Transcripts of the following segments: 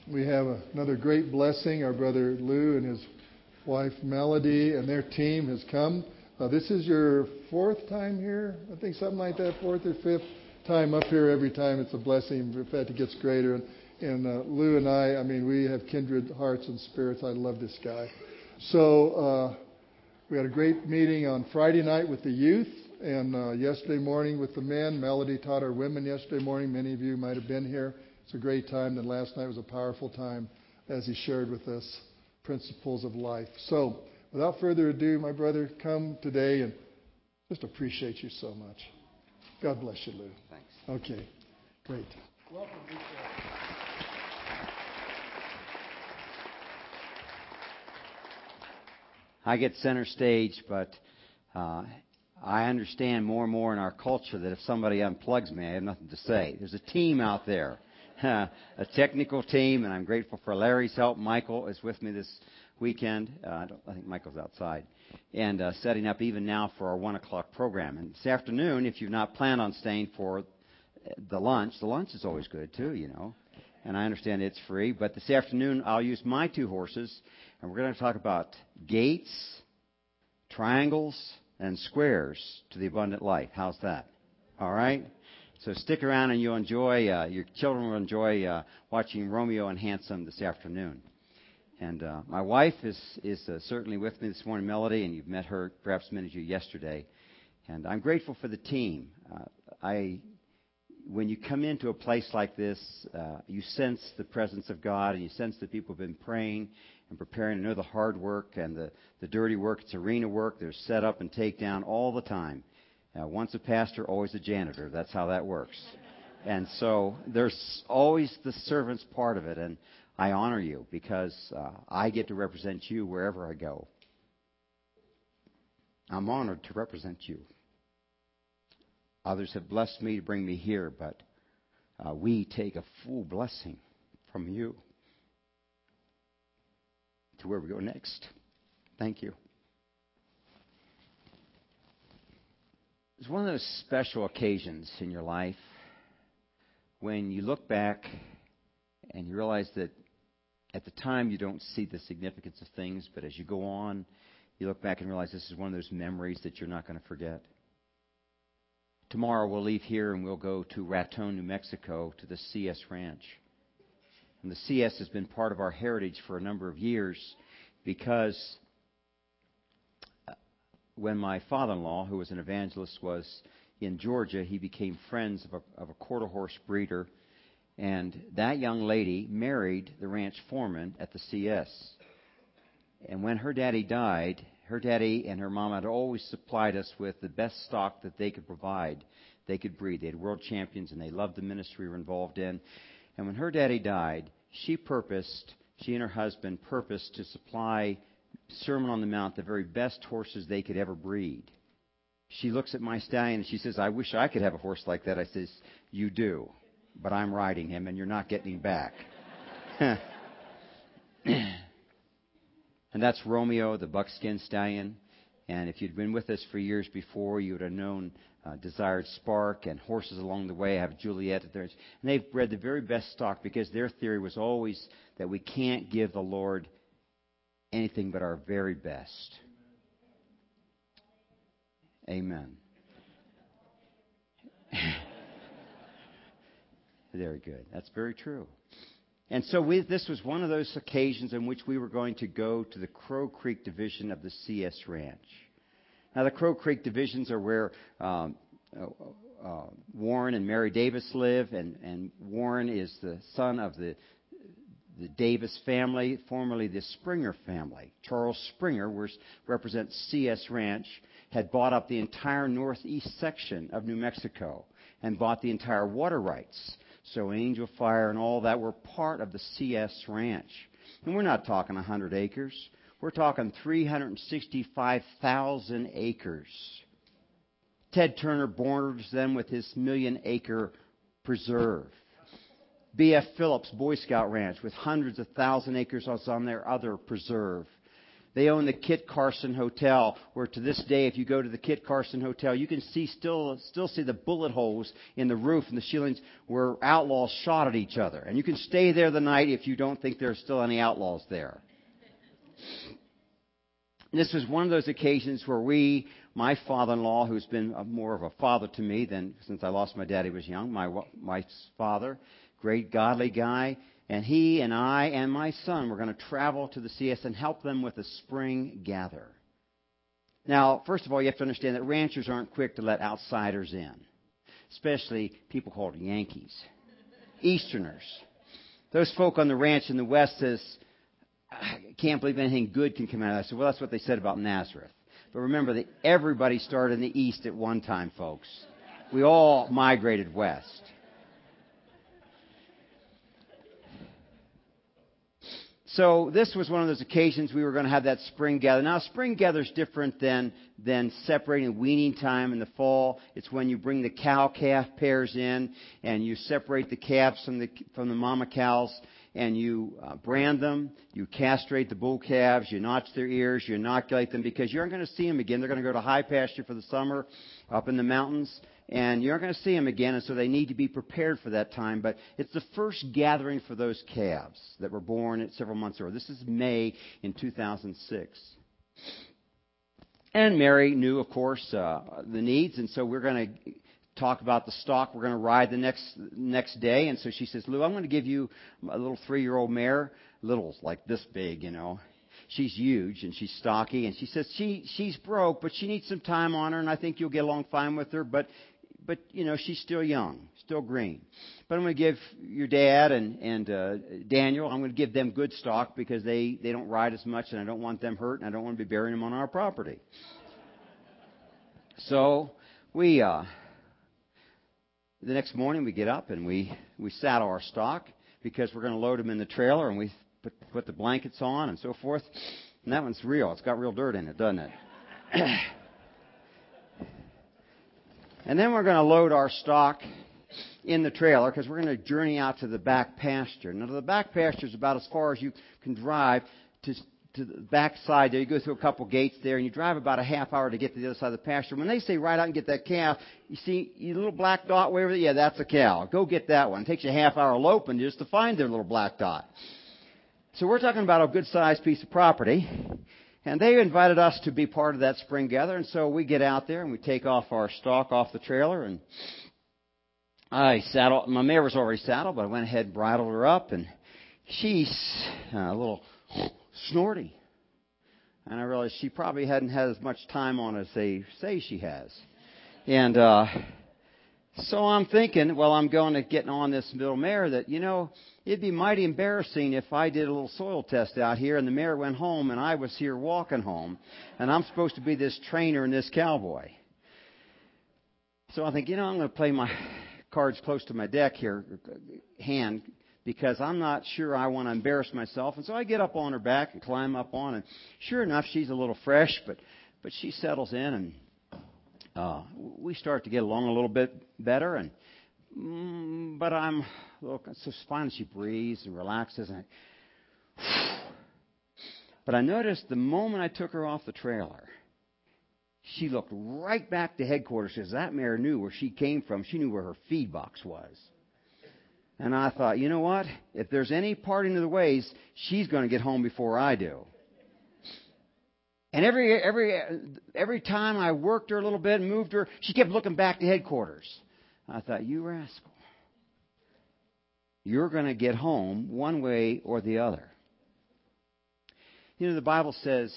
We have another great blessing. Our brother Lou and his wife Melody and their team has come. This is your fourth time here? I think something like that, fourth or fifth time up here. Every time it's a blessing. In fact, it gets greater. And Lou and I mean, we have kindred hearts and spirits. I love this guy. So we had a great meeting on Friday night with the youth and yesterday morning with the men. Melody taught our women yesterday morning. Many of you might have been here. It's a great time. And last night was a powerful time as he shared with us principles of life. So without further ado, my brother, come today and just appreciate you so much. God bless you, Lou. Thanks. Okay, great. Welcome, Lisa. I get center stage, but I understand more and more in our culture that if somebody unplugs me, I have nothing to say. There's a team out there, a technical team, and I'm grateful for Larry's help. Michael is with me this weekend. I think Michael's outside. And setting up even now for our 1 o'clock program. And this afternoon, if you've not planned on staying for the lunch is always good too, you know. And I understand it's free. But this afternoon, I'll use my two horses, and we're going to talk about gates, triangles, and squares to the abundant life. How's that? All right? So stick around and you'll enjoy, your children will enjoy watching Romeo and Handsome this afternoon. And my wife is certainly with me this morning, Melody, and you've met her, perhaps many of you, yesterday. And I'm grateful for the team. When you come into a place like this, you sense the presence of God, and you sense that people have been praying and preparing. I know the hard work and the dirty work. It's arena work. There's set up and take down all the time. Once a pastor, always a janitor. That's how that works. And so there's always the servant's part of it. And I honor you because I get to represent you wherever I go. I'm honored to represent you. Others have blessed me to bring me here, but we take a full blessing from you to where we go next. Thank you. It's one of those special occasions in your life when you look back and you realize that at the time you don't see the significance of things, but as you go on, you look back and realize this is one of those memories that you're not going to forget. Tomorrow we'll leave here and we'll go to Raton, New Mexico, to the CS Ranch. And the CS has been part of our heritage for a number of years because when my father-in-law, who was an evangelist, was in Georgia, he became friends of a quarter horse breeder. And that young lady married the ranch foreman at the CS. And when her daddy died, her daddy and her mom had always supplied us with the best stock that they could provide. They could breed. They had world champions, and they loved the ministry we were involved in. And when her daddy died, she and her husband purposed to supply Sermon on the Mount the very best horses they could ever breed. She looks at my stallion and she says, "I wish I could have a horse like that." I says, "You do, but I'm riding him, and you're not getting him back." And that's Romeo, the buckskin stallion. And if you'd been with us for years before, you would have known Desired Spark and horses along the way. I have Juliet there. And they've bred the very best stock because their theory was always that we can't give the Lord anything but our very best. Amen. Very good. That's very true. And so this was one of those occasions in which we were going to go to the Crow Creek division of the CS Ranch. Now, the Crow Creek divisions are where Warren and Mary Davis live, and Warren is the son of the Davis family, formerly the Springer family. Charles Springer, which represents CS Ranch, had bought up the entire northeast section of New Mexico and bought the entire water rights. So Angel Fire and all that were part of the CS Ranch. And we're not talking 100 acres. We're talking 365,000 acres. Ted Turner borders them with his 1,000,000-acre preserve. B.F. Phillips Boy Scout Ranch with hundreds of thousand acres on their other preserve. They own the Kit Carson Hotel, where to this day, if you go to the Kit Carson Hotel, you can still see the bullet holes in the roof and the ceilings where outlaws shot at each other. And you can stay there the night if you don't think there's still any outlaws there. This was one of those occasions where my father-in-law, who's been more of a father to me than since I lost my dad, he was young, my wife's father, great godly guy, and he and I and my son were going to travel to the CS and help them with a spring gather. Now, first of all, you have to understand that ranchers aren't quick to let outsiders in, especially people called Yankees, Easterners. Those folk on the ranch in the West says, I can't believe anything good can come out of that. I said, well, that's what they said about Nazareth. But remember that everybody started in the East at one time, folks. We all migrated west. So this was one of those occasions we were going to have that spring gather. Now, spring gather is different than separating weaning time in the fall. It's when you bring the cow-calf pairs in and you separate the calves from the mama cows and you brand them. You castrate the bull calves. You notch their ears. You inoculate them because you aren't going to see them again. They're going to go to high pasture for the summer up in the mountains. And you aren't going to see them again, and so they need to be prepared for that time. But it's the first gathering for those calves that were born at several months earlier. This is May in 2006. And Mary knew, of course, the needs, and so we're going to talk about the stock we're going to ride the next day. And so she says, Lou, I'm going to give you a little 3-year-old mare, little like this big, you know. She's huge and she's stocky, and she says she's broke, but she needs some time on her, and I think you'll get along fine with her. But you know, she's still young, still green. But I'm going to give your dad and Daniel, I'm going to give them good stock because they don't ride as much, and I don't want them hurt, and I don't want to be burying them on our property. So the next morning we get up and we saddle our stock because we're going to load them in the trailer, and we put the blankets on and so forth. And that one's real. It's got real dirt in it, doesn't it? And then we're going to load our stock in the trailer because we're going to journey out to the back pasture. Now, the back pasture is about as far as you can drive to the back side there. You go through a couple gates there, and you drive about a half hour to get to the other side of the pasture. When they say ride out and get that calf, you see your little black dot way over there? Yeah, that's a cow. Go get that one. It takes you a half hour loping just to find their little black dot. So we're talking about a good-sized piece of property. And they invited us to be part of that spring gather, and so we get out there and we take off our stock off the trailer, and my mare was already saddled, but I went ahead and bridled her up, and she's a little snorty. And I realized she probably hadn't had as much time on as they say she has. And so I'm thinking, well, I'm going to get on this little mare that, you know, it'd be mighty embarrassing if I did a little soil test out here and the mare went home and I was here walking home and I'm supposed to be this trainer and this cowboy. So I think, you know, I'm going to play my cards close to my deck here, hand, because I'm not sure I want to embarrass myself. And so I get up on her back and climb up on, and sure enough, she's a little fresh, but she settles in, and we start to get along a little bit better. And but I'm look, it's so fine. She breathes and relaxes, and but I noticed the moment I took her off the trailer, she looked right back to headquarters because that mare knew where she came from. She knew where her feed box was. And I thought, you know what? If there's any parting of the ways, she's going to get home before I do. And every time I worked her a little bit and moved her, she kept looking back to headquarters. I thought, you rascal. You're going to get home one way or the other. You know, the Bible says,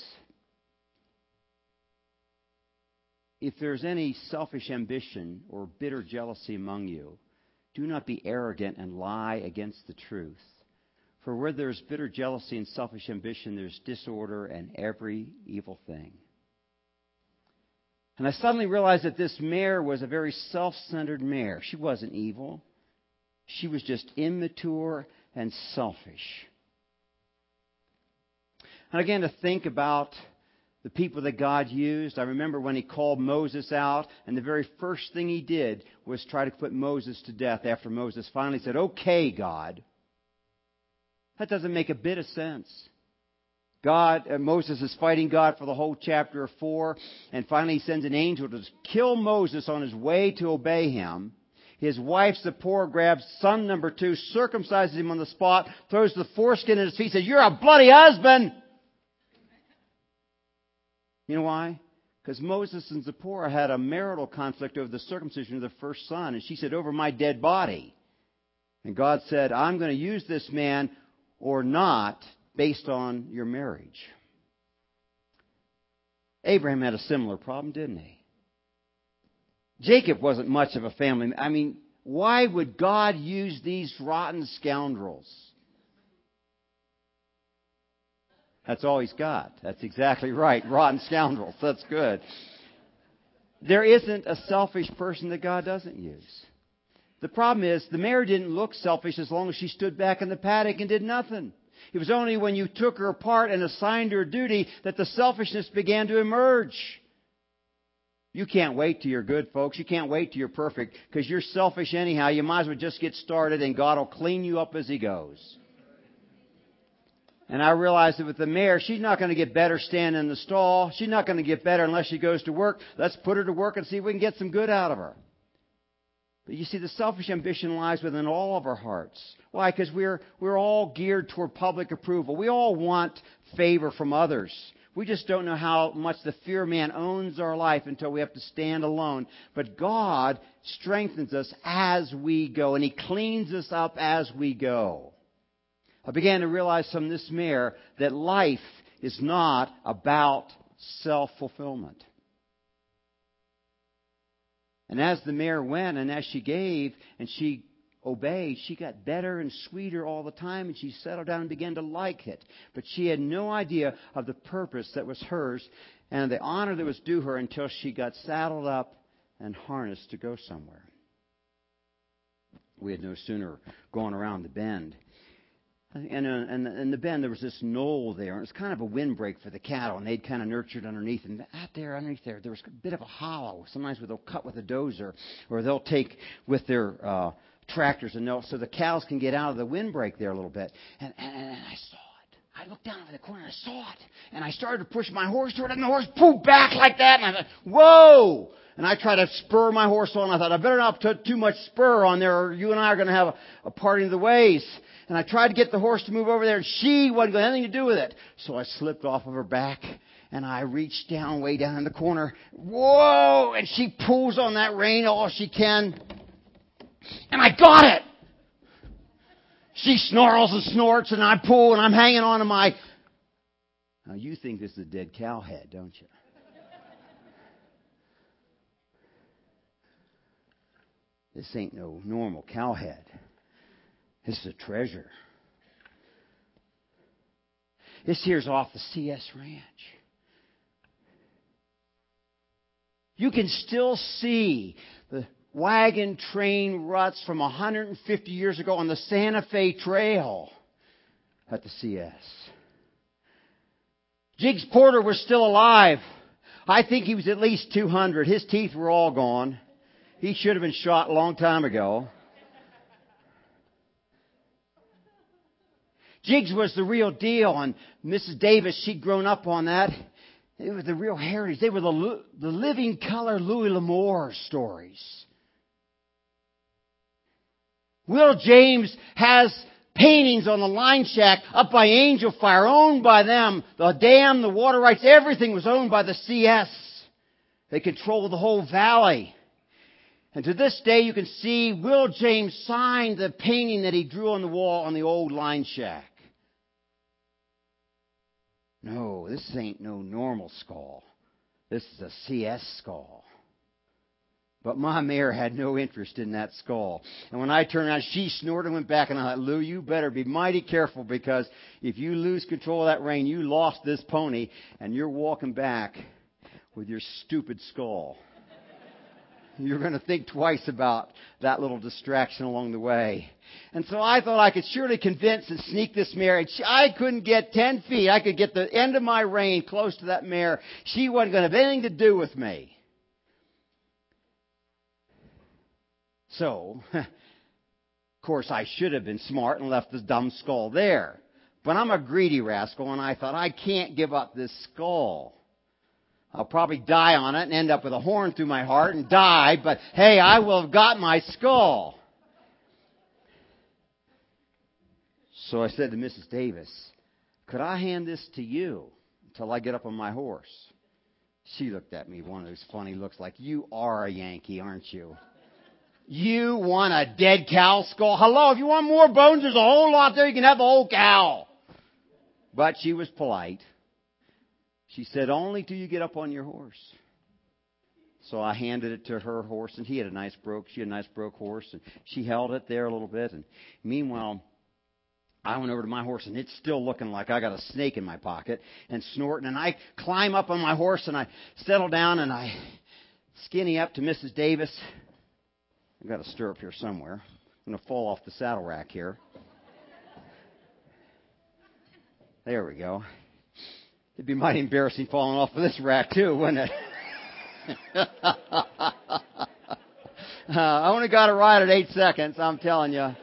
if there's any selfish ambition or bitter jealousy among you, do not be arrogant and lie against the truth. For where there's bitter jealousy and selfish ambition, there's disorder and every evil thing. And I suddenly realized that this mare was a very self-centered mare. She wasn't evil. She was just immature and selfish. And again, to think about the people that God used. I remember when He called Moses out, and the very first thing He did was try to put Moses to death after Moses finally said, okay, God. That doesn't make a bit of sense. Moses is fighting God for the whole chapter 4. And finally he sends an angel to kill Moses on his way to obey him. His wife Zipporah grabs son number 2, circumcises him on the spot, throws the foreskin in his feet, says, "You're a bloody husband!" You know why? Because Moses and Zipporah had a marital conflict over the circumcision of their first son. And she said, "Over my dead body." And God said, "I'm going to use this man or not based on your marriage." Abraham had a similar problem, didn't he? Jacob wasn't much of a family. I mean, why would God use these rotten scoundrels? That's all he's got. That's exactly right. Rotten scoundrels. That's good. There isn't a selfish person that God doesn't use. The problem is, the Mary didn't look selfish as long as she stood back in the paddock and did nothing. It was only when you took her apart and assigned her duty that the selfishness began to emerge. You can't wait till you're good, folks. You can't wait till you're perfect, because you're selfish anyhow. You might as well just get started, and God will clean you up as He goes. And I realized that with the mare, she's not going to get better standing in the stall. She's not going to get better unless she goes to work. Let's put her to work and see if we can get some good out of her. But you see, the selfish ambition lies within all of our hearts. Why? Because we're all geared toward public approval. We all want favor from others. We just don't know how much the fear of man owns our life until we have to stand alone. But God strengthens us as we go, and He cleans us up as we go. I began to realize from this mare that life is not about self-fulfillment. And as the mare went, and as she gave, and she obeyed, she got better and sweeter all the time, and she settled down and began to like it. But she had no idea of the purpose that was hers and the honor that was due her until she got saddled up and harnessed to go somewhere. We had no sooner gone around the bend. And in the bend, there was this knoll there, and it was kind of a windbreak for the cattle, and they'd kind of nurtured underneath. And out there, underneath there was a bit of a hollow. Sometimes they'll cut with a dozer, or they'll take with their tractors, and so the cows can get out of the windbreak there a little bit. And I saw it. I looked down over the corner, and I saw it. And I started to push my horse toward it, and the horse pulled back like that. And I thought, whoa! And I tried to spur my horse on. I thought, I better not put too much spur on there, or you and I are going to have a parting of the ways. And I tried to get the horse to move over there, and she wasn't going to have anything to do with it. So I slipped off of her back, and I reached down, way down in the corner. Whoa! And she pulls on that rein all she can. And I got it! She snarls and snorts, and I pull, and I'm hanging on to my... Now, you think this is a dead cow head, don't you? This ain't no normal cow head. This is a treasure. This here's off the CS Ranch. You can still see the wagon train ruts from 150 years ago on the Santa Fe Trail at the CS. Jiggs Porter was still alive. I think he was at least 200. His teeth were all gone. He should have been shot a long time ago. Jiggs was the real deal, and Mrs. Davis, she'd grown up on that. It was the real heritage. They were the living color Louis L'Amour stories. Will James has paintings on the line shack up by Angel Fire, owned by them. The dam, the water rights, everything was owned by the CS. They controlled the whole valley. And to this day, you can see Will James signed the painting that he drew on the wall on the old line shack. No, this ain't no normal skull. This is a CS skull. But my mare had no interest in that skull. And when I turned around, she snorted and went back. And I thought, Lou, you better be mighty careful, because if you lose control of that rein, you lost this pony, and you're walking back with your stupid skull. You're going to think twice about that little distraction along the way. And so I thought I could surely convince and sneak this mare. I couldn't get 10 feet. I could get the end of my rein close to that mare. She wasn't going to have anything to do with me. So, of course, I should have been smart and left this dumb skull there. But I'm a greedy rascal, and I thought, I can't give up this skull. I'll probably die on it and end up with a horn through my heart and die, but hey, I will have got my skull. So I said to Mrs. Davis, could I hand this to you until I get up on my horse? She looked at me with one of those funny looks like, you are a Yankee, aren't you? You want a dead cow skull? Hello, if you want more bones, there's a whole lot there. You can have the whole cow. But she was polite. She said, only till you get up on your horse. So I handed it to her horse, and she had a nice broke horse, and she held it there a little bit. And meanwhile, I went over to my horse, and it's still looking like I got a snake in my pocket and snorting. And I climb up on my horse, and I settle down, and I skinny up to Mrs. Davis. I've got a stirrup here somewhere. I'm going to fall off the saddle rack here. There we go. It'd be mighty embarrassing falling off of this rack, too, wouldn't it? I only got it right at 8 seconds, I'm telling you.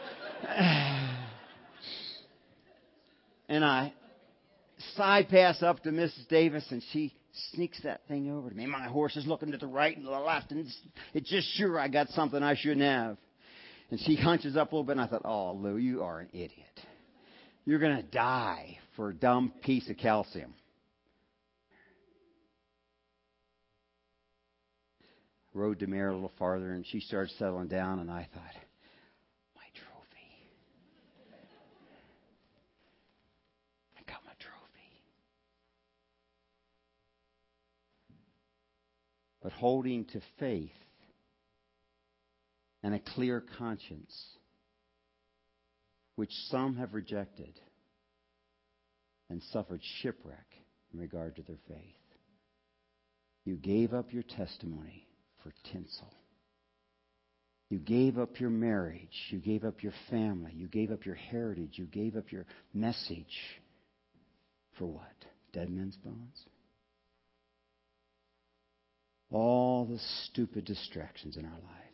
And I side pass up to Mrs. Davis, and she sneaks that thing over to me. My horse is looking to the right and to the left, and it's just sure I got something I shouldn't have. And she hunches up a little bit, and I thought, oh, Lou, you are an idiot. You're going to die for a dumb piece of calcium. Rode the mare a little farther, and she started settling down, and I thought, my trophy. I got my trophy. But holding to faith and a clear conscience, which some have rejected and suffered shipwreck in regard to their faith. You gave up your testimony for tinsel. You gave up your marriage. You gave up your family. You gave up your heritage. You gave up your message. For what? Dead men's bones? All the stupid distractions in our life.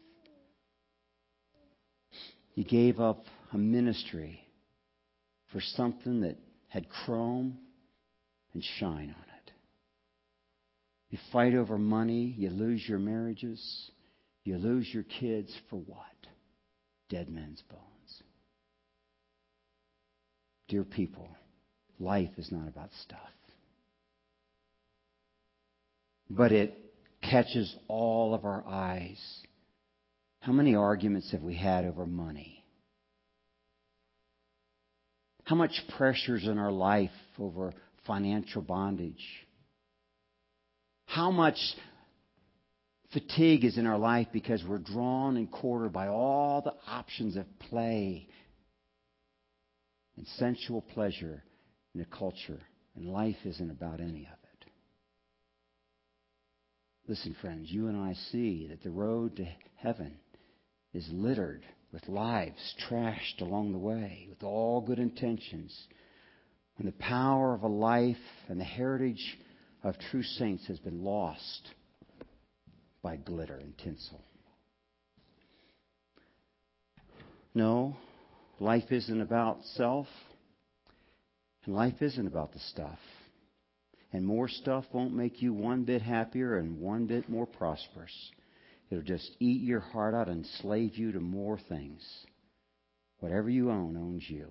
You gave up a ministry for something that had chrome and shine on it. You fight over money. You lose your marriages. You lose your kids for what? Dead men's bones. Dear people, life is not about stuff. But it catches all of our eyes. How many arguments have we had over money? How much pressure is in our life over financial bondage? How much fatigue is in our life because we're drawn and quartered by all the options of play and sensual pleasure in a culture, and life isn't about any of it. Listen, friends, you and I see that the road to heaven is littered with lives trashed along the way with all good intentions, when the power of a life and the heritage of true saints has been lost by glitter and tinsel. No, life isn't about self, and life isn't about the stuff. And more stuff won't make you one bit happier and one bit more prosperous. It'll just eat your heart out and enslave you to more things. Whatever you own owns you.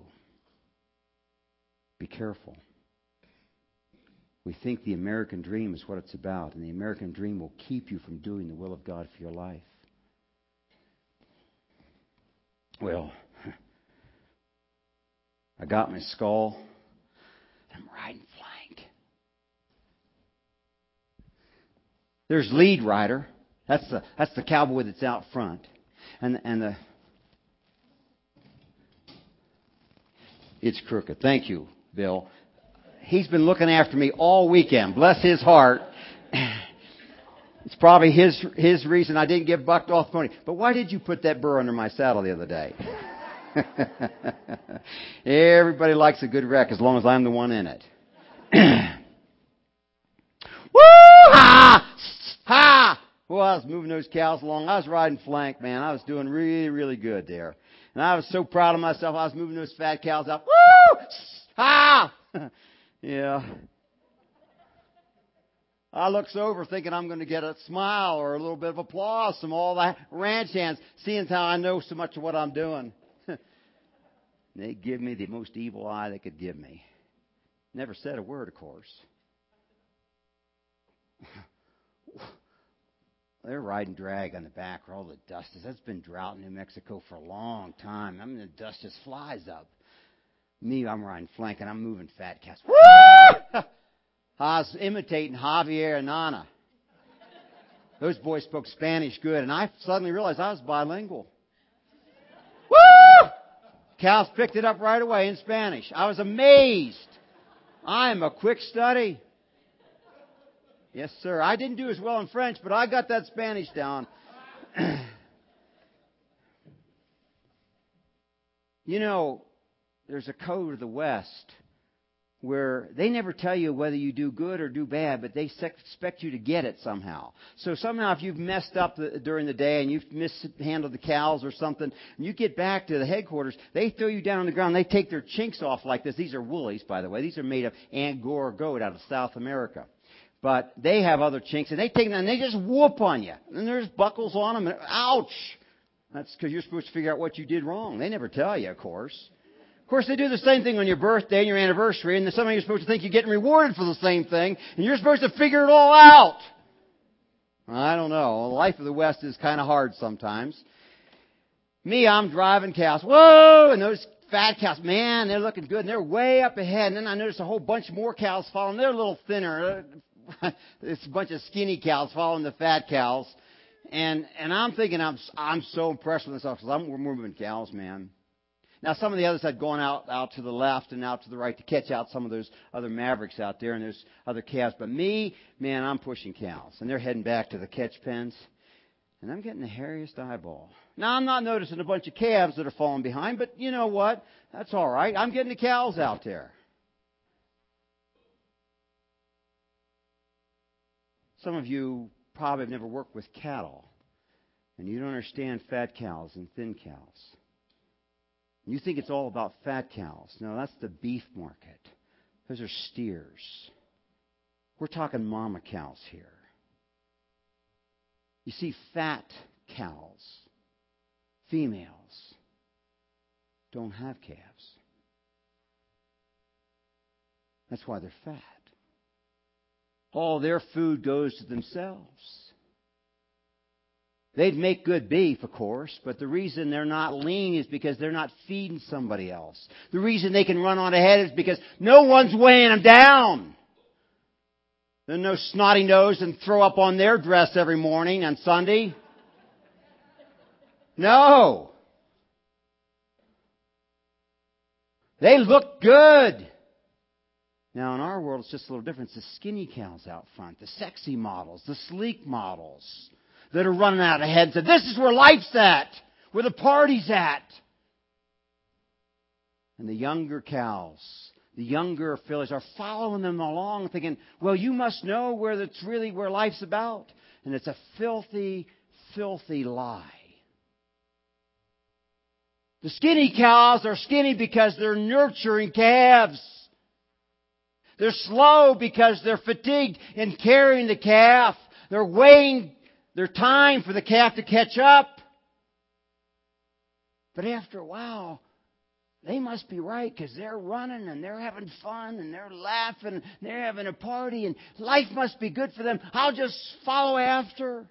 Be careful. We think the American dream is what it's about, and the American dream will keep you from doing the will of God for your life. Well, I got my skull, and I'm riding flank. There's lead rider. That's the cowboy that's out front, and the it's crooked. Thank you, Bill. He's been looking after me all weekend. Bless his heart. It's probably his reason I didn't get bucked off the pony. But why did you put that burr under my saddle the other day? Everybody likes a good wreck as long as I'm the one in it. Woo! Ha! Ha! Well, I was moving those cows along. I was riding flank, man. I was doing really, really good there. And I was so proud of myself. I was moving those fat cows out. Woo! Ha! Yeah. I looks over thinking I'm going to get a smile or a little bit of applause from all the ranch hands, seeing how I know so much of what I'm doing. They give me the most evil eye they could give me. Never said a word, of course. They're riding drag on the back where all the dust is. That's been drought in New Mexico for a long time. I mean, the dust just flies up. Me, I'm riding flank and I'm moving fat cats. Woo! I was imitating Javier and Nana. Those boys spoke Spanish good, and I suddenly realized I was bilingual. Woo! Cows picked it up right away in Spanish. I was amazed. I am a quick study. Yes, sir. I didn't do as well in French, but I got that Spanish down. You know, there's a code of the West where they never tell you whether you do good or do bad, but they expect you to get it somehow. So somehow if you've messed up during the day and you've mishandled the cows or something, and you get back to the headquarters, they throw you down on the ground. They take their chinks off like this. These are woolies, by the way. These are made of Angora goat out of South America. But they have other chinks, and they take them and they just whoop on you. And there's buckles on them. And, ouch! That's because you're supposed to figure out what you did wrong. They never tell you, of course. Of course, they do the same thing on your birthday and your anniversary, and then somehow you're supposed to think you're getting rewarded for the same thing, and you're supposed to figure it all out. I don't know. The life of the West is kind of hard sometimes. Me, I'm driving cows. Whoa! And those fat cows, man, they're looking good, and they're way up ahead. And then I noticed a whole bunch more cows following. They're a little thinner. It's a bunch of skinny cows following the fat cows. And I'm thinking I'm so impressed with myself because we're moving cows, man. Now, some of the others had gone out to the left and out to the right to catch out some of those other mavericks out there, and there's other calves. But me, man, I'm pushing cows. And they're heading back to the catch pens. And I'm getting the hairiest eyeball. Now, I'm not noticing a bunch of calves that are falling behind, but you know what? That's all right. I'm getting the cows out there. Some of you probably have never worked with cattle, and you don't understand fat cows and thin cows. You think it's all about fat cows. No, that's the beef market. Those are steers. We're talking mama cows here. You see, fat cows, females, don't have calves. That's why they're fat. All their food goes to themselves. They'd make good beef, of course, but the reason they're not lean is because they're not feeding somebody else. The reason they can run on ahead is because no one's weighing them down. They're no snotty nose and throw up on their dress every morning on Sunday. No. They look good. Now, in our world, it's just a little different. It's the skinny cows out front, the sexy models, the sleek models that are running out ahead and say, this is where life's at, where the party's at. And the younger cows, the younger fillies are following them along thinking, well, you must know where that's really where life's about. And it's a filthy, filthy lie. The skinny cows are skinny because they're nurturing calves. They're slow because they're fatigued in carrying the calf. They're waiting their time for the calf to catch up. But after a while, they must be right because they're running and they're having fun and they're laughing and they're having a party and life must be good for them. I'll just follow after.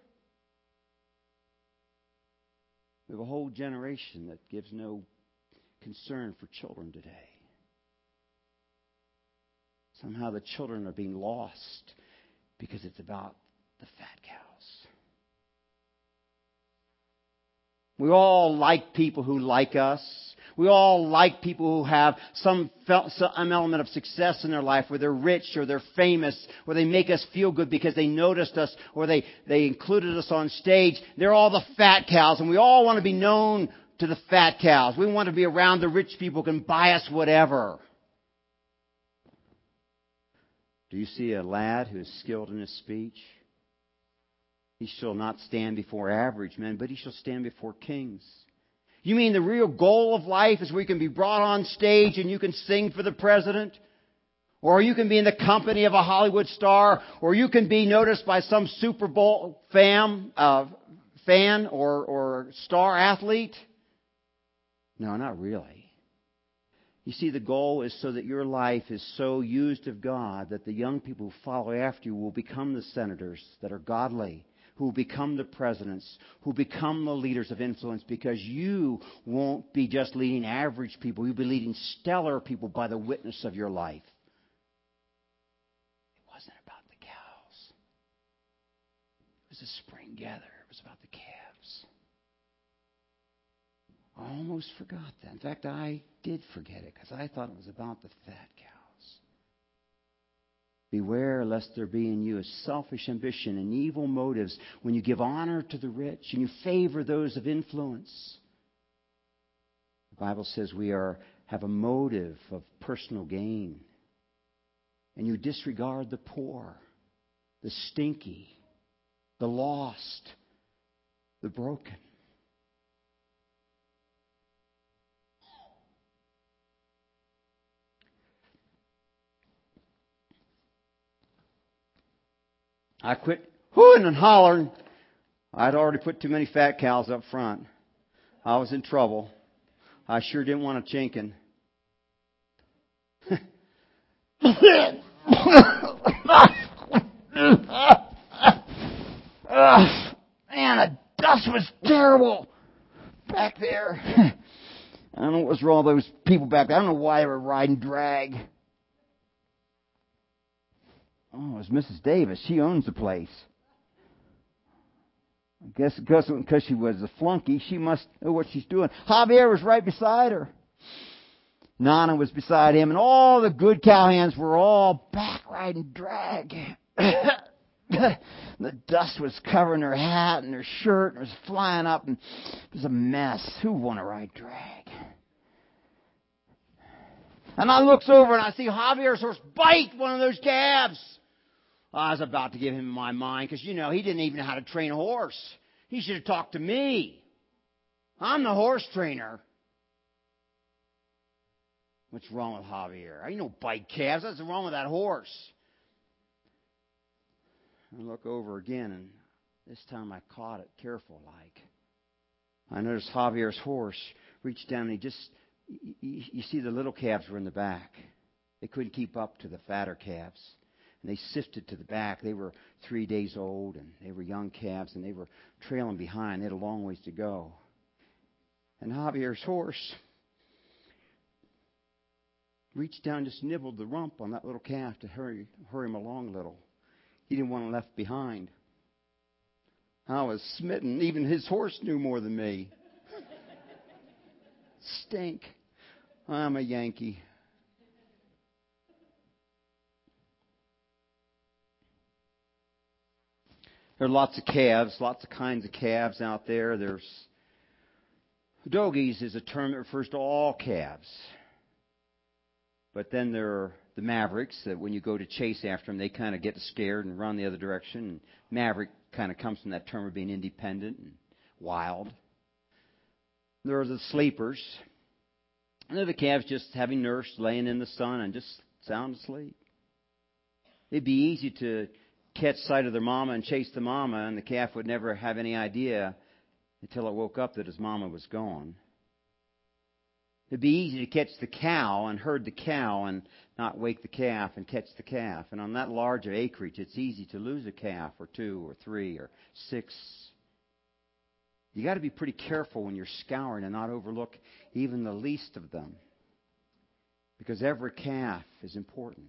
We have a whole generation that gives no concern for children today. Somehow the children are being lost because it's about the fat cows. We all like people who like us. We all like people who have some element of success in their life, where they're rich or they're famous, or they make us feel good because they noticed us or they included us on stage. They're all the fat cows, and we all want to be known to the fat cows. We want to be around the rich people who can buy us whatever. Do you see a lad who is skilled in his speech? He shall not stand before average men, but he shall stand before kings. You mean the real goal of life is where you can be brought on stage and you can sing for the president? Or you can be in the company of a Hollywood star, or you can be noticed by some Super Bowl fan or star athlete. No, not really. You see, the goal is so that your life is so used of God that the young people who follow after you will become the senators that are godly, who will become the presidents, who become the leaders of influence, because you won't be just leading average people. You'll be leading stellar people by the witness of your life. It wasn't about the cows. It was the spring gather. It was about the calves. I almost forgot that. In fact, I did forget it because I thought it was about the fat cows. Beware lest there be in you a selfish ambition and evil motives when you give honor to the rich and you favor those of influence. The Bible says we have a motive of personal gain. And you disregard the poor, the stinky, the lost, the broken. I quit hooing and hollering. I'd already put too many fat cows up front. I was in trouble. I sure didn't want a chinking. Man, the dust was terrible back there. I don't know what was wrong with those people back there. I don't know why they were riding drag. Oh, it was Mrs. Davis. She owns the place. I guess because she was a flunky, she must know what she's doing. Javier was right beside her. Nana was beside him, and all the good cowhands were all back riding drag. The dust was covering her hat and her shirt, and it was flying up, and it was a mess. Who would want to ride drag? And I looks over and I see Javier's horse bite one of those calves. I was about to give him my mind because, he didn't even know how to train a horse. He should have talked to me. I'm the horse trainer. What's wrong with Javier? I don't bite calves. What's wrong with that horse? I look over again, and this time I caught it careful like. I noticed Javier's horse reached down and you see the little calves were in the back. They couldn't keep up to the fatter calves. And they sifted to the back. They were 3 days old, and they were young calves, and they were trailing behind. They had a long ways to go. And Javier's horse reached down and just nibbled the rump on that little calf to hurry him along a little. He didn't want him left behind. I was smitten. Even his horse knew more than me. Stink. I'm a Yankee. There are lots of calves, lots of kinds of calves out there. There's doggies is a term that refers to all calves. But then there are the mavericks that when you go to chase after them, they kind of get scared and run the other direction. And maverick kind of comes from that term of being independent and wild. There are the sleepers. And they're the calves just having nursed, laying in the sun and just sound asleep. It'd be easy to catch sight of their mama and chase the mama, and the calf would never have any idea until it woke up that his mama was gone. It'd be easy to catch the cow and herd the cow and not wake the calf and catch the calf. And on that large of acreage, it's easy to lose a calf or 2 or 3 or 6. You got to be pretty careful when you're scouring and not overlook even the least of them, because every calf is important.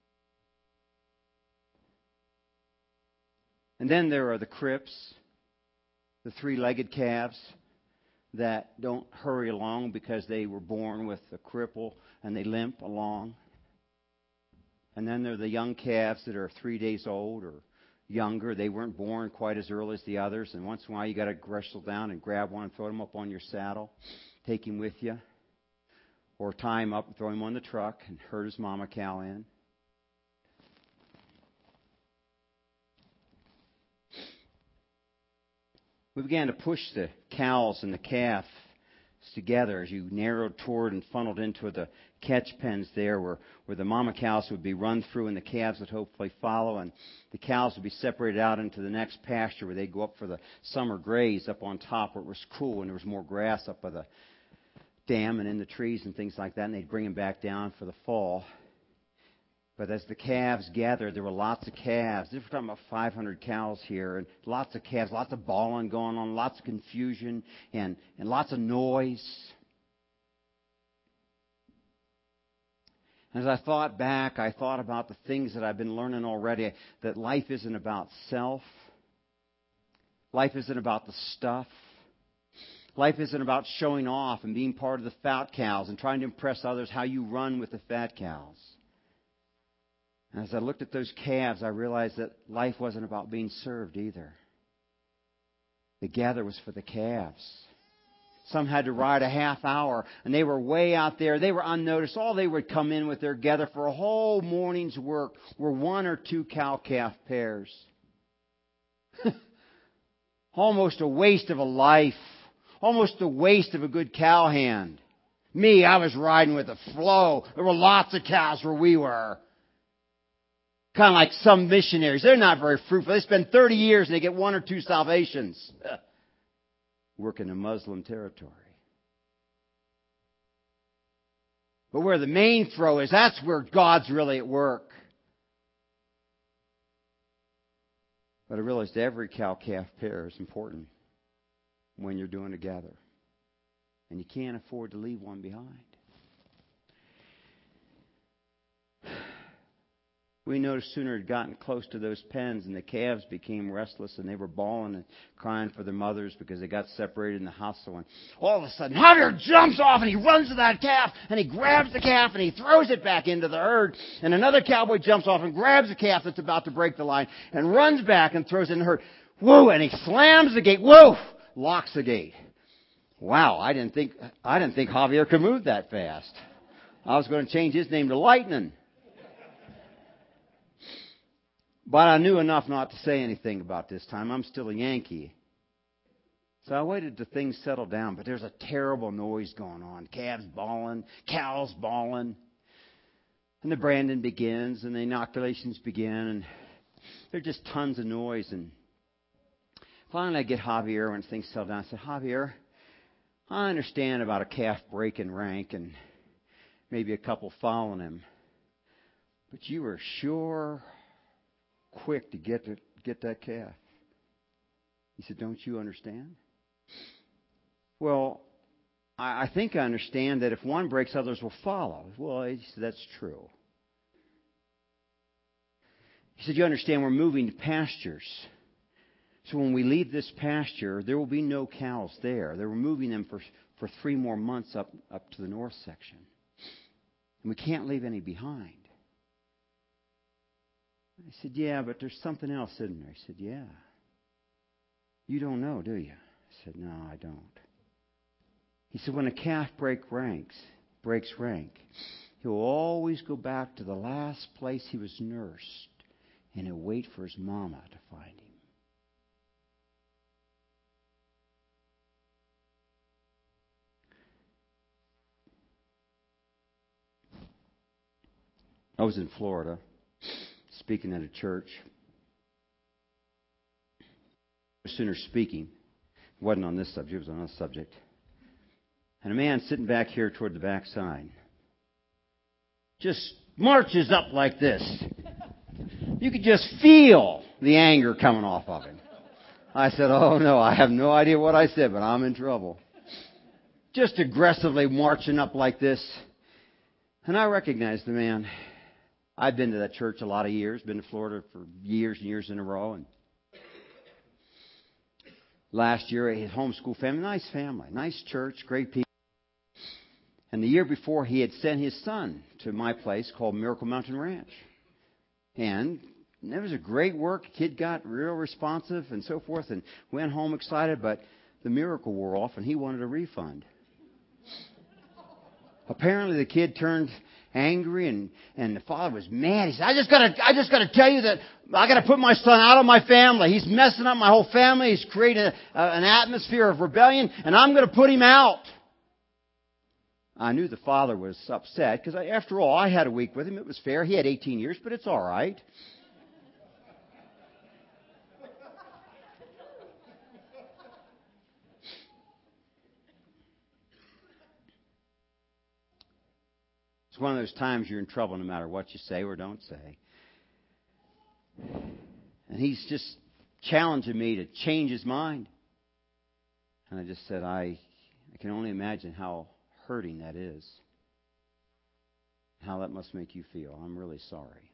And then there are the crips, the 3-legged calves that don't hurry along because they were born with a cripple and they limp along. And then there are the young calves that are 3 days old or younger. They weren't born quite as early as the others. And once in a while you got to wrestle down and grab one and throw him up on your saddle, take him with you. Or tie him up and throw him on the truck and herd his mama cow in. We began to push the cows and the calf together as you narrowed toward and funneled into the catch pens there where the mama cows would be run through and the calves would hopefully follow, and the cows would be separated out into the next pasture where they'd go up for the summer graze up on top where it was cool and there was more grass up by the dam and in the trees and things like that, and they'd bring them back down for the fall. But as the calves gathered, there were lots of calves. We're talking about 500 cows here, and lots of calves, lots of bawling going on, lots of confusion, and lots of noise. As I thought back, I thought about the things that I've been learning already, that life isn't about self. Life isn't about the stuff. Life isn't about showing off and being part of the fat cows and trying to impress others how you run with the fat cows. And as I looked at those calves, I realized that life wasn't about being served either. The gather was for the calves. Some had to ride a half hour, and they were way out there. They were unnoticed. All they would come in with their gather for a whole morning's work were 1 or 2 cow-calf pairs. Almost a waste of a life. Almost a waste of a good cowhand. Me, I was riding with a flow. There were lots of cows where we were. Kind of like some missionaries. They're not very fruitful. They spend 30 years and they get 1 or 2 salvations. Working in Muslim territory. But where the main throw is, that's where God's really at work. But I realized every cow-calf pair is important when you're doing together. And you can't afford to leave one behind. We noticed sooner it had gotten close to those pens and the calves became restless and they were bawling and crying for their mothers because they got separated in the hustle. And all of a sudden, Javier jumps off and he runs to that calf and he grabs the calf and he throws it back into the herd. And another cowboy jumps off and grabs the calf that's about to break the line and runs back and throws it in the herd. Whoa! And he slams the gate. Whoa! Locks the gate. Wow! I didn't think Javier could move that fast. I was going to change his name to Lightning. But I knew enough not to say anything about this time. I'm still a Yankee. So I waited till things settled down. But there's a terrible noise going on. Calves bawling, cows bawling. And the branding begins and the inoculations begin. And there's just tons of noise. And finally I get Javier when things settle down. I said, Javier, I understand about a calf breaking rank and maybe a couple following him. But you were sure quick to get that calf. He said, don't you understand? Well, I think I understand that if one breaks, others will follow. Well, he said, that's true. He said, you understand we're moving to pastures. So when we leave this pasture, there will be no cows there. They were moving them for 3 more months up to the north section. And we can't leave any behind. I said, yeah, but there's something else, isn't there? He said, yeah. You don't know, do you? I said, no, I don't. He said, when a calf breaks rank, he'll always go back to the last place he was nursed, and he'll wait for his mama to find him. I was in Florida, speaking at a church. No sooner speaking, it wasn't on this subject, it was on another subject. And a man sitting back here toward the back side just marches up like this. You could just feel the anger coming off of him. I said, oh no, I have no idea what I said, but I'm in trouble. Just aggressively marching up like this. And I recognized the man. I've been to that church a lot of years, been to Florida for years and years in a row. And last year, his homeschool family, nice church, great people. And the year before, he had sent his son to my place called Miracle Mountain Ranch. And it was a great work. Kid got real responsive and so forth and went home excited, but the miracle wore off and he wanted a refund. Apparently the kid turned angry and the father was mad. He said, I just gotta tell you that I gotta put my son out of my family. He's messing up my whole family. He's creating an atmosphere of rebellion and I'm gonna put him out. I knew the father was upset because, after all, I had a week with him. It was fair. He had 18 years, but it's all right. It's one of those times you're in trouble no matter what you say or don't say. And he's just challenging me to change his mind. And I just said, I can only imagine how hurting that is. How that must make you feel. I'm really sorry.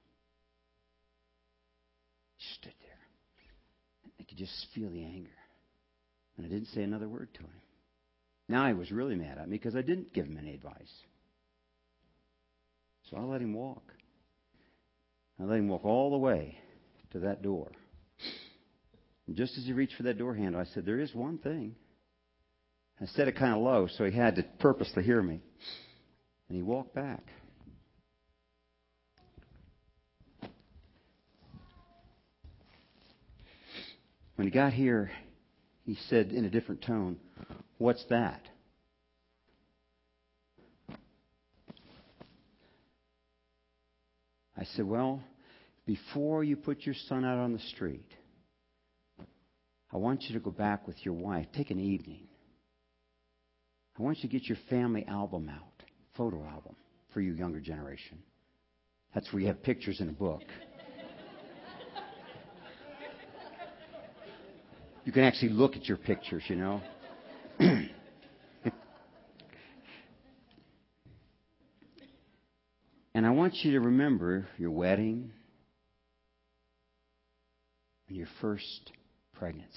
He stood there. I could just feel the anger. And I didn't say another word to him. Now he was really mad at me because I didn't give him any advice. So I let him walk. I let him walk all the way to that door. And just as he reached for that door handle, I said, there is one thing. I said it kind of low, so he had to purposely hear me. And he walked back. When he got here, he said in a different tone, "What's that?" I said, "Well, before you put your son out on the street, I want you to go back with your wife. Take an evening. I want you to get your family album out, photo album for you younger generation. That's where you have pictures in a book. You can actually look at your pictures, you know." And I want you to remember your wedding and your first pregnancy.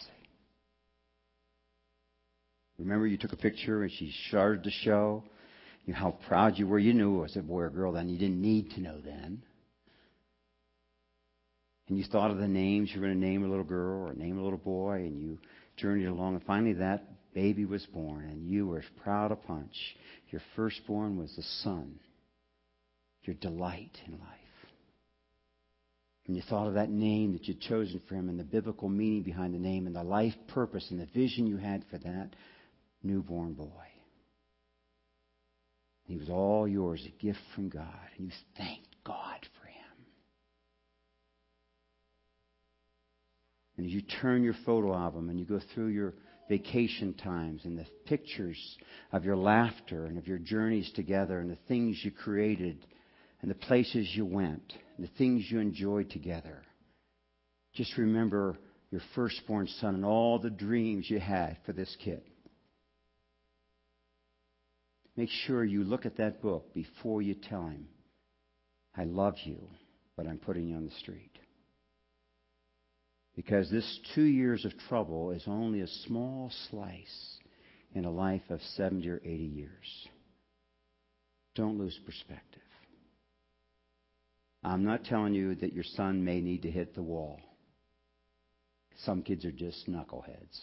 Remember you took a picture and she started to show you how proud you were. You knew it was a boy or girl then. You didn't need to know then. And you thought of the names you were going to name a little girl or name a little boy, and you journeyed along. And finally that baby was born, and you were proud of punch. Your firstborn was the son. Your delight in life. And you thought of that name that you'd chosen for him and the biblical meaning behind the name and the life purpose and the vision you had for that newborn boy. He was all yours, a gift from God. And you thanked God for him. And as you turn your photo album and you go through your vacation times and the pictures of your laughter and of your journeys together and the things you created and the places you went, and the things you enjoyed together. Just remember your firstborn son and all the dreams you had for this kid. Make sure you look at that book before you tell him, "I love you, but I'm putting you on the street." Because this 2 years of trouble is only a small slice in a life of 70 or 80 years. Don't lose perspective. I'm not telling you that your son may need to hit the wall. Some kids are just knuckleheads.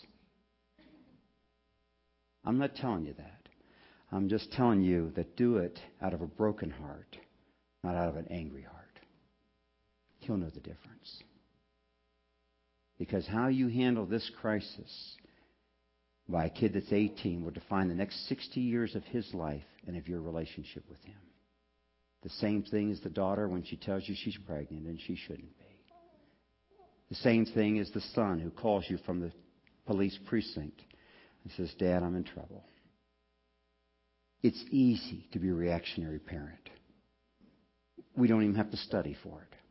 I'm not telling you that. I'm just telling you that do it out of a broken heart, not out of an angry heart. He'll know the difference. Because how you handle this crisis by a kid that's 18 will define the next 60 years of his life and of your relationship with him. The same thing as the daughter when she tells you she's pregnant and she shouldn't be. The same thing as the son who calls you from the police precinct and says, "Dad, I'm in trouble." It's easy to be a reactionary parent. We don't even have to study for it.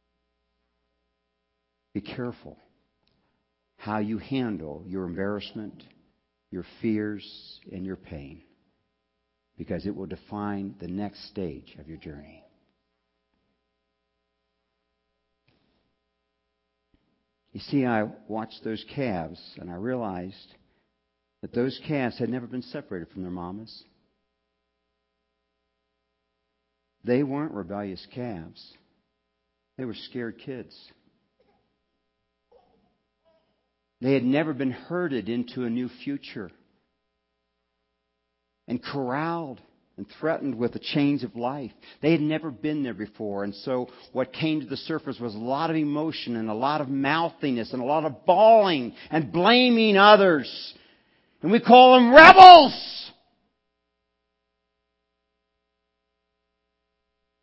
Be careful how you handle your embarrassment, your fears, and your pain. Because it will define the next stage of your journey. You see, I watched those calves and I realized that those calves had never been separated from their mamas. They weren't rebellious calves. They were scared kids. They had never been herded into a new future and corralled and threatened with the chains of life. They had never been there before. And so what came to the surface was a lot of emotion and a lot of mouthiness and a lot of bawling and blaming others. And we call them rebels.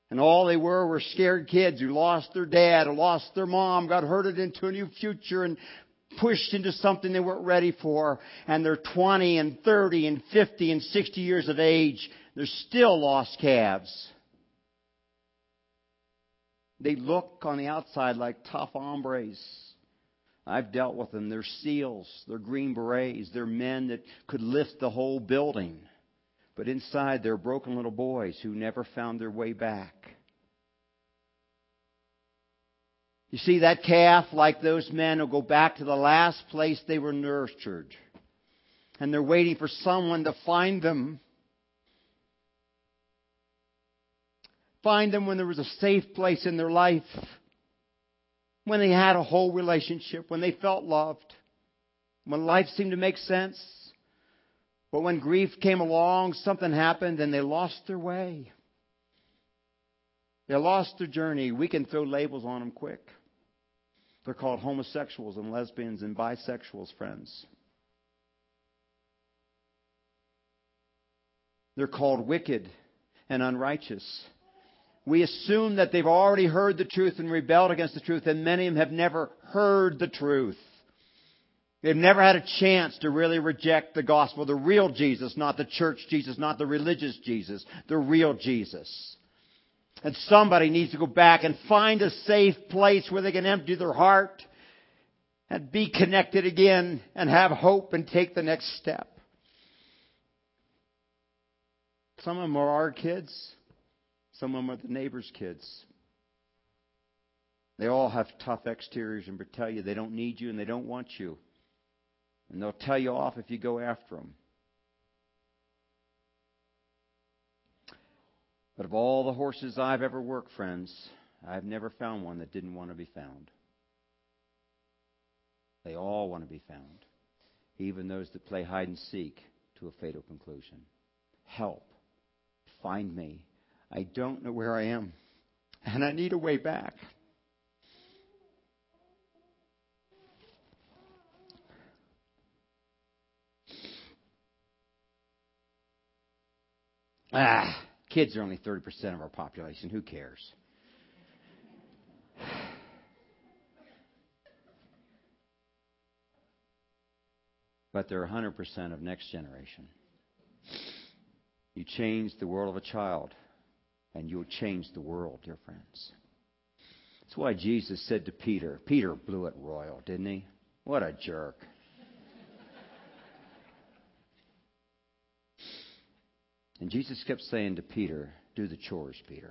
And all they were scared kids who lost their dad or lost their mom, got herded into a new future and pushed into something they weren't ready for. And they're 20 and 30 and 50 and 60 years of age. They're still lost calves. They look on the outside like tough hombres. I've dealt with them. They're SEALs. They're Green Berets. They're men that could lift the whole building. But inside, they're broken little boys who never found their way back. You see, that calf, like those men, will go back to the last place they were nurtured. And they're waiting for someone to find them. Find them when there was a safe place in their life. When they had a whole relationship. When they felt loved. When life seemed to make sense. But when grief came along, something happened and they lost their way. They lost their journey. We can throw labels on them quick. They're called homosexuals and lesbians and bisexuals, friends. They're called wicked and unrighteous. We assume that they've already heard the truth and rebelled against the truth, and many of them have never heard the truth. They've never had a chance to really reject the gospel, the real Jesus, not the church Jesus, not the religious Jesus, the real Jesus. And somebody needs to go back and find a safe place where they can empty their heart and be connected again and have hope and take the next step. Some of them are our kids. Some of them are the neighbor's kids. They all have tough exteriors and tell you they don't need you and they don't want you. And they'll tell you off if you go after them. But of all the horses I've ever worked, friends, I've never found one that didn't want to be found. They all want to be found. Even those that play hide and seek to a fatal conclusion. Help. Find me. I don't know where I am. And I need a way back. Kids are only 30% of our population. Who cares? But they're 100% of next generation. You change the world of a child, and you'll change the world, dear friends. That's why Jesus said to Peter, Peter blew it royal, didn't he? What a jerk. And Jesus kept saying to Peter, do the chores, Peter.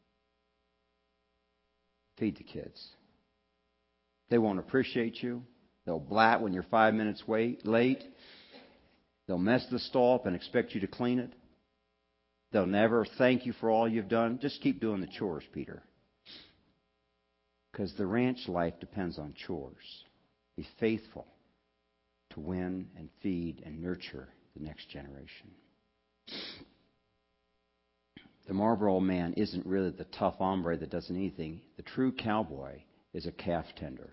Feed the kids. They won't appreciate you. They'll blat when you're 5 minutes late. They'll mess the stall up and expect you to clean it. They'll never thank you for all you've done. Just keep doing the chores, Peter. Because the ranch life depends on chores. Be faithful to win and feed and nurture the next generation. The Marlboro man isn't really the tough hombre that does anything. The true cowboy is a calf tender.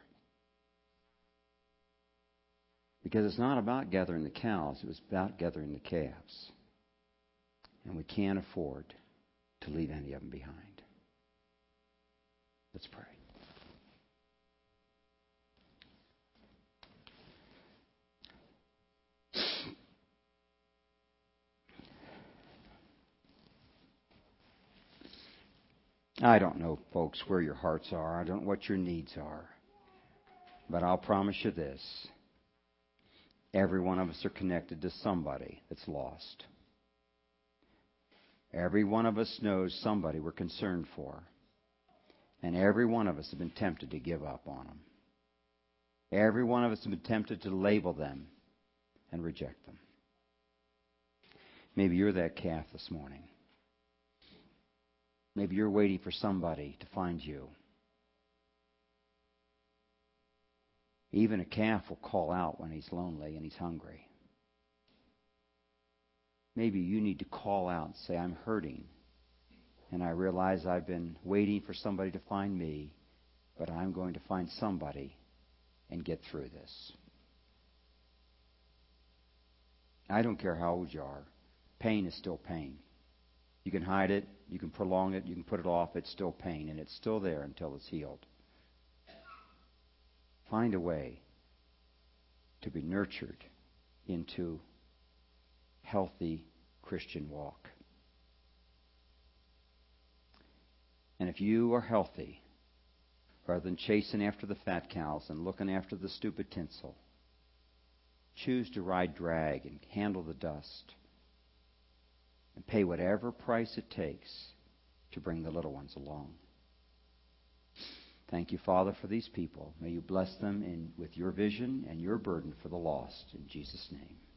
Because it's not about gathering the cows, it was about gathering the calves. And we can't afford to leave any of them behind. Let's pray. I don't know, folks, where your hearts are. I don't know what your needs are. But I'll promise you this. Every one of us are connected to somebody that's lost. Every one of us knows somebody we're concerned for. And every one of us have been tempted to give up on them. Every one of us have been tempted to label them and reject them. Maybe you're that calf this morning. Maybe you're waiting for somebody to find you. Even a calf will call out when he's lonely and he's hungry. Maybe you need to call out and say, I'm hurting. And I realize I've been waiting for somebody to find me, but I'm going to find somebody and get through this. I don't care how old you are. Pain is still pain. You can hide it. You can prolong it. You can put it off. It's still pain, and it's still there until it's healed. Find a way to be nurtured into healthy Christian walk. And if you are healthy, rather than chasing after the fat cows and looking after the stupid tinsel, choose to ride drag and handle the dust and pay whatever price it takes to bring the little ones along. Thank you, Father, for these people. May you bless them with your vision and your burden for the lost. In Jesus' name.